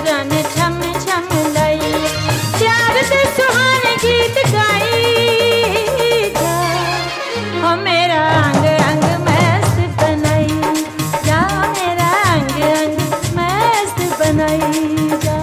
Run छम छम लाई, प्यार दे सुहाने गीत गाई जा, हो मेरा अंग अंग मस्त बनाई जा, मेरा अंग अंग मस्त बनाई जा।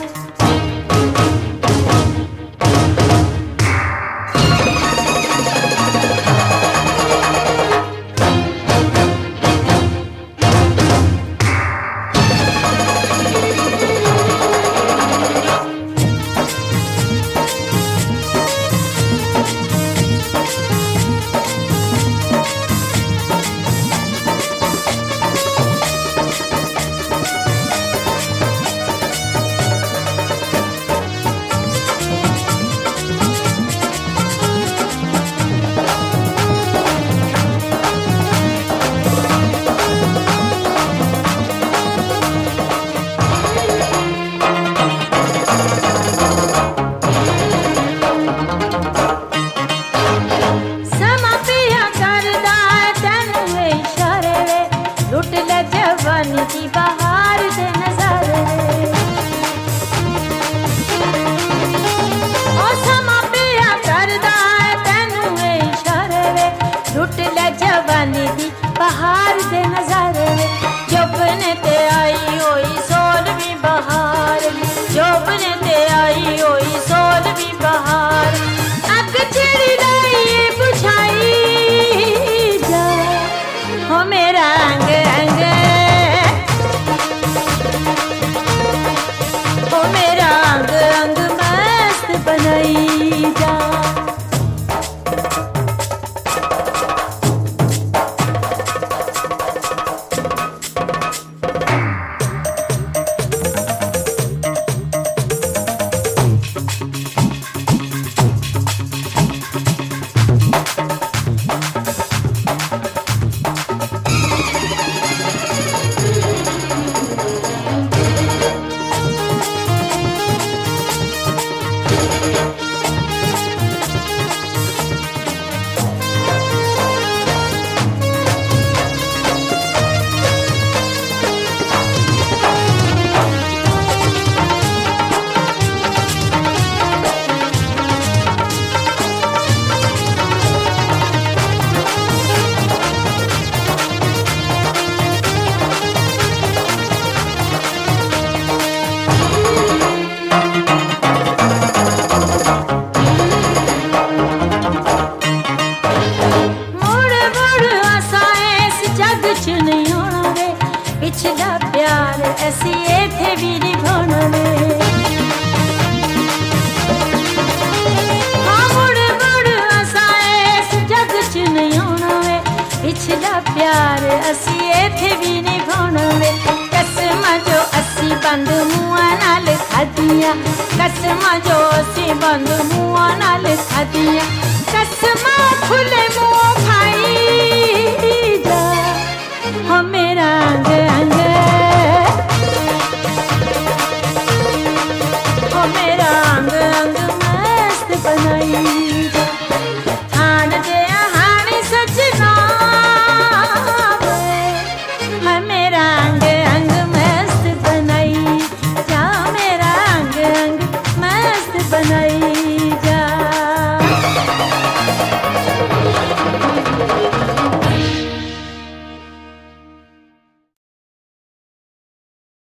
जवानी की बहार दे नजारे, ओ समा पिया करदा है तैनू इशारे वे, लुट ले जवानी की बहार दे नजारे, जोबने ते आई होई सोलवीं बहार, जोबने ते आई होई सोलवीं बहार, अग चिड़ी लाई बुझाई जा, हो मेरा अंग अंग, ओ मेरा अंग अंग मस्त बनाई जा। पिछला प्यार ऐसी थे भी निभाना वे, हाँ मुड़ मुड़ असाए इस जग च नहीं आना वे, पिछला प्यार असी थे भी निभाना वे, कसम जो असी बंद मुआ नाल खादियां, कसम जो असी बंद मुआ नाल खादियां, कसम खुले मुंह खाई जा, हो मेरा अंग अंग, हो मेरा अंग अंग मस्त बनाई जा, हाण दे हाण सजना वे, मेरा अंग अंग मस्त बनाई जा, मेरा अंग अंग मस्त बनाई